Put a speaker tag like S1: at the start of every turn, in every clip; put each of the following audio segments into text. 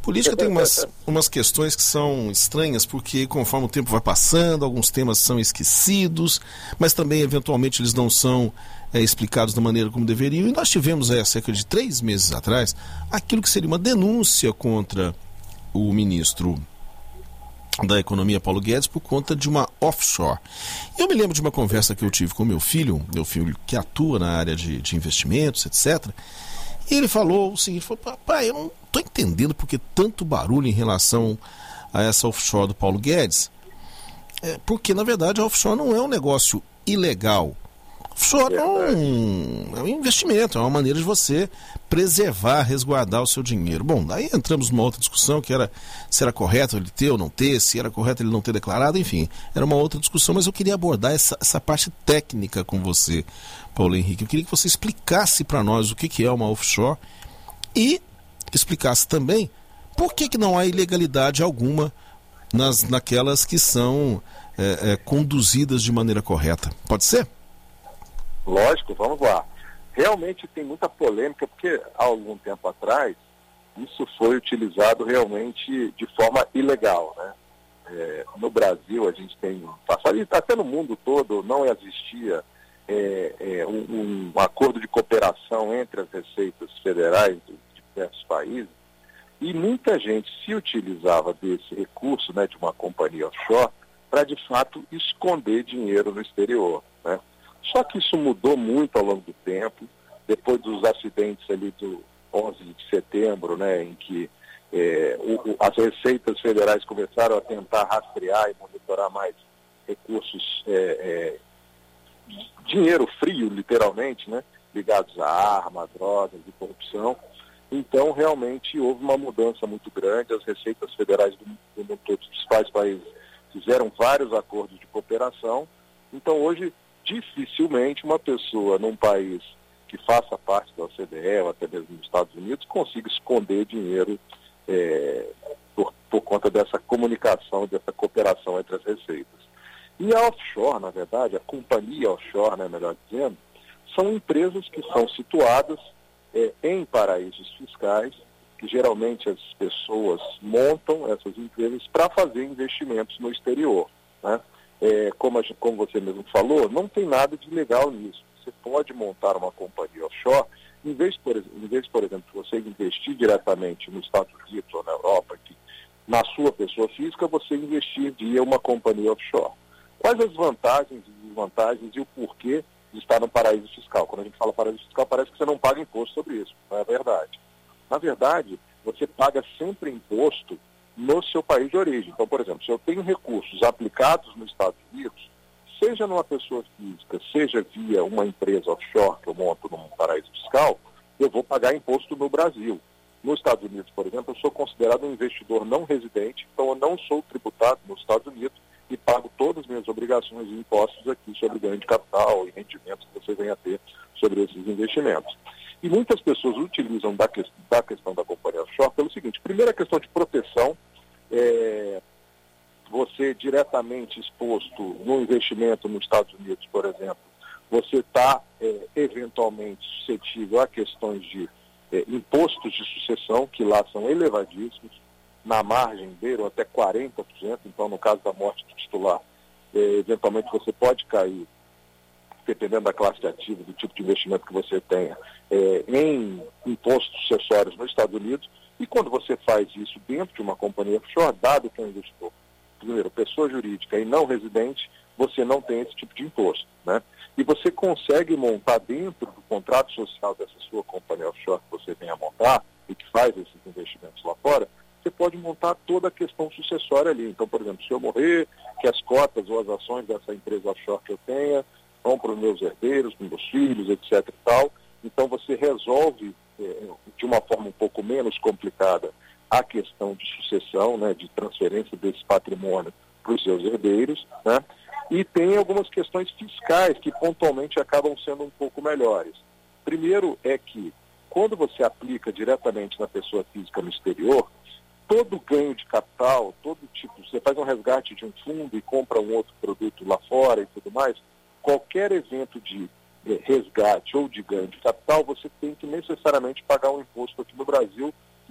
S1: Política tem umas questões que são estranhas, porque conforme o tempo vai passando, alguns temas são esquecidos, mas também, eventualmente, eles não são explicados da maneira como deveriam. E nós tivemos, há cerca de 3 meses atrás, aquilo que seria uma denúncia contra o ministro da Economia, Paulo Guedes, por conta de uma offshore. Eu me lembro de uma conversa que eu tive com meu filho que atua na área de investimentos, etc., e ele falou o seguinte, papai, eu não estou entendendo porque tanto barulho em relação a essa offshore do Paulo Guedes, porque na verdade a offshore não é um negócio ilegal. Offshore é um investimento, é uma maneira de você preservar, resguardar o seu dinheiro. Bom, daí entramos numa outra discussão que era se era correto ele ter ou não ter, se era correto ele não ter declarado, enfim, era uma outra discussão, mas eu queria abordar essa parte técnica com você, Paulo Henrique. Eu queria que você explicasse para nós o que é uma offshore e explicasse também por que não há ilegalidade alguma naquelas que são conduzidas de maneira correta. Pode ser?
S2: Lógico, vamos lá. Realmente tem muita polêmica, porque há algum tempo atrás isso foi utilizado realmente de forma ilegal, né? No Brasil a gente tem passado, e até no mundo todo não existia um acordo de cooperação entre as receitas federais de diversos países, e muita gente se utilizava desse recurso, né, de uma companhia offshore para de fato esconder dinheiro no exterior, né? Só que isso mudou muito ao longo do tempo, depois dos acidentes ali do 11 de setembro, né, em que as receitas federais começaram a tentar rastrear e monitorar mais recursos, dinheiro frio, literalmente, né, ligados a arma, drogas e corrupção. Então, realmente, houve uma mudança muito grande. As receitas federais do mundo todo, dos principais países, fizeram vários acordos de cooperação. Então, hoje, dificilmente uma pessoa num país que faça parte da OCDE ou até mesmo nos Estados Unidos consiga esconder dinheiro por conta dessa comunicação, dessa cooperação entre as receitas. E a offshore, na verdade, a companhia offshore, né, melhor dizendo, são empresas que são situadas em paraísos fiscais, que geralmente as pessoas montam essas empresas para fazer investimentos no exterior, né? Como você mesmo falou, não tem nada de legal nisso. Você pode montar uma companhia offshore, em vez, por exemplo, de você investir diretamente nos Estados Unidos ou na Europa, que na sua pessoa física, você investir via uma companhia offshore. Quais as vantagens e desvantagens e o porquê de estar no paraíso fiscal? Quando a gente fala paraíso fiscal, parece que você não paga imposto sobre isso. Não é verdade. Na verdade, você paga sempre imposto no seu país de origem. Então, por exemplo, se eu tenho recursos aplicados nos Estados Unidos, seja numa pessoa física, seja via uma empresa offshore que eu monto num paraíso fiscal, eu vou pagar imposto no Brasil. Nos Estados Unidos, por exemplo, eu sou considerado um investidor não residente, então eu não sou tributado nos Estados Unidos e pago todas as minhas obrigações e impostos aqui sobre ganho de capital e rendimentos que você venha a ter sobre esses investimentos. E muitas pessoas utilizam da questão da companhia offshore pelo seguinte: primeiro, a questão de proteção. Você diretamente exposto no investimento nos Estados Unidos, por exemplo, você está eventualmente suscetível a questões de impostos de sucessão, que lá são elevadíssimos, na margem beiram até 40%, então no caso da morte do titular, eventualmente você pode cair, dependendo da classe de ativo, do tipo de investimento que você tenha, em impostos sucessórios nos Estados Unidos. E quando você faz isso dentro de uma companhia offshore, dado que é um investidor, primeiro, pessoa jurídica e não residente, você não tem esse tipo de imposto, né? E você consegue montar dentro do contrato social dessa sua companhia offshore que você vem a montar e que faz esses investimentos lá fora, você pode montar toda a questão sucessória ali. Então, por exemplo, se eu morrer, que as cotas ou as ações dessa empresa offshore que eu tenha vão para os meus herdeiros, para os meus filhos, etc. e tal. Então, você resolve de uma forma um pouco menos complicada a questão de sucessão, né, de transferência desse patrimônio para os seus herdeiros, né? E tem algumas questões fiscais que pontualmente acabam sendo um pouco melhores. Primeiro é que, quando você aplica diretamente na pessoa física no exterior, todo ganho de capital, todo tipo, você faz um resgate de um fundo e compra um outro produto lá fora e tudo mais, qualquer evento de resgate ou de ganho de capital, você tem que necessariamente pagar um imposto aqui no Brasil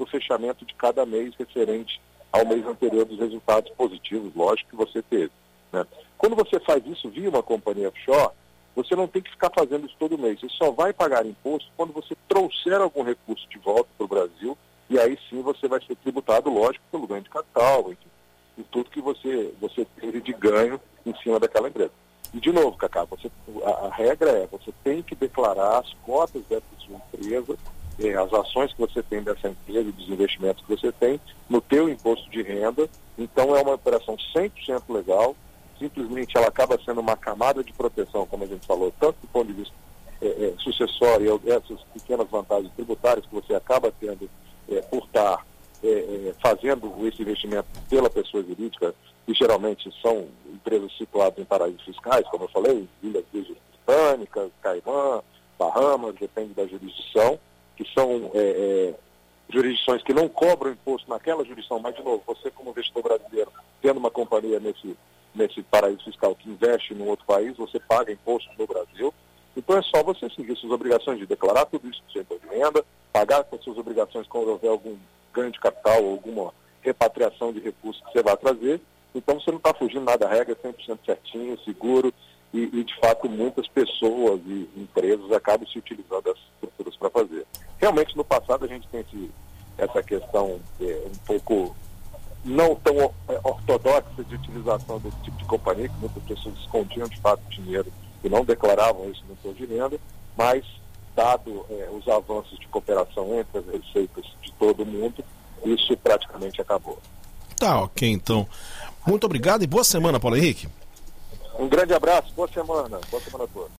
S2: no fechamento de cada mês referente ao mês anterior dos resultados positivos, lógico, que você teve, né? Quando você faz isso via uma companhia offshore, você não tem que ficar fazendo isso todo mês. Você só vai pagar imposto quando você trouxer algum recurso de volta para o Brasil, e aí sim você vai ser tributado, lógico, pelo ganho de capital, enfim, e tudo que você teve de ganho em cima daquela empresa. E de novo, Cacá, a regra é, você tem que declarar as cotas dessa sua empresa, as ações que você tem dessa empresa e dos investimentos que você tem no teu imposto de renda. Então é uma operação 100% legal, simplesmente ela acaba sendo uma camada de proteção, como a gente falou, tanto do ponto de vista sucessório, essas pequenas vantagens tributárias que você acaba tendo por estar fazendo esse investimento pela pessoa jurídica, que geralmente são empresas situadas em paraísos fiscais, como eu falei, Ilhas Virgens Britânicas, Caimã, Bahamas, depende da jurisdição, que são jurisdições que não cobram imposto naquela jurisdição, mas, de novo, você como investidor brasileiro, tendo uma companhia nesse paraíso fiscal que investe em outro país, você paga imposto no Brasil. Então é só você seguir suas obrigações de declarar tudo isso no seu imposto de renda, pagar com suas obrigações quando houver algum ganho de capital ou alguma repatriação de recursos que você vai trazer. Então você não está fugindo nada da regra, é 100% certinho, seguro, e de fato muitas pessoas e empresas acabam se utilizando dessas estruturas para fazer. Realmente no passado a gente tem essa questão um pouco não tão ortodoxa de utilização desse tipo de companhia, que muitas pessoas escondiam de fato dinheiro e não declaravam isso no imposto de renda, mas dado os avanços de cooperação entre as receitas de todo mundo, isso praticamente acabou.
S1: Tá, ok, então. Muito obrigado e boa semana, Paulo Henrique.
S2: Um grande abraço, boa semana a todos.